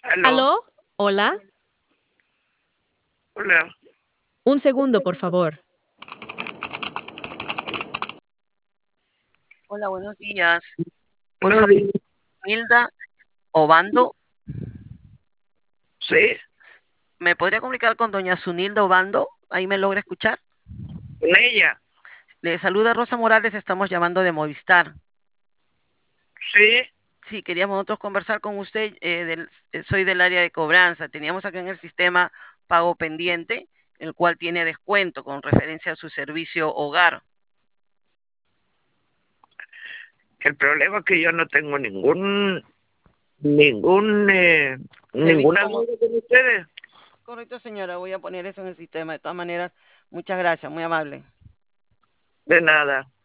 Aló, ¿Aló? Hola. hola. Un segundo, por favor. Hola, buenos días. Por Buenos favor, días. Hilda Obando, Sí, ¿me podría comunicar con doña Sunilda Obando? Ahí me logra escuchar. con ella. Le saluda Rosa Morales, estamos llamando de Movistar. Sí, Sí, queríamos nosotros conversar con usted, soy del área de cobranza. Teníamos acá en el sistema pago pendiente, el cual tiene descuento con referencia a su servicio hogar. el problema es que yo no tengo ningún, Servicio ninguna como... deuda con ustedes. Correcto, señora, voy a poner eso en el sistema. De todas maneras, muchas gracias, muy amable. De nada.